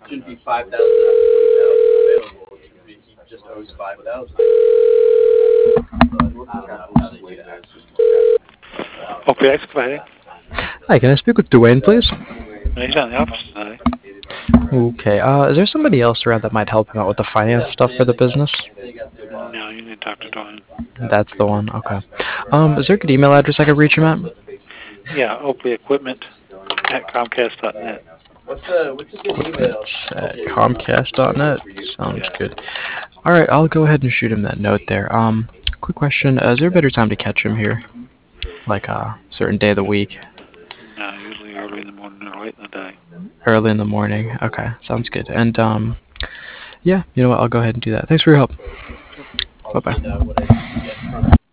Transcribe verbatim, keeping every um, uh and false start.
Shouldn't be five thousand out of twenty thousand available. It should be he just owes five thousand. Okay, that's fine. Hi, can I speak with Dwayne, please? He's on the office tonight. Okay, uh, is there somebody else around that might help him out with the finance stuff for the business? No, you need to talk to Dwayne. That's the one, okay. Um, is there a good email address I could reach him at? Yeah, Oakley Equipment at Comcast dot net. What's the what's a good email? At Comcast dot net. Sounds good. Alright, I'll go ahead and shoot him that note there. Um, quick question, uh, is there a better time to catch him here? Like a certain day of the week? No, usually early in the morning or late in the day. Early in the morning. Okay, sounds good. And, um, yeah, you know what, I'll go ahead and do that. Thanks for your help. Bye-bye.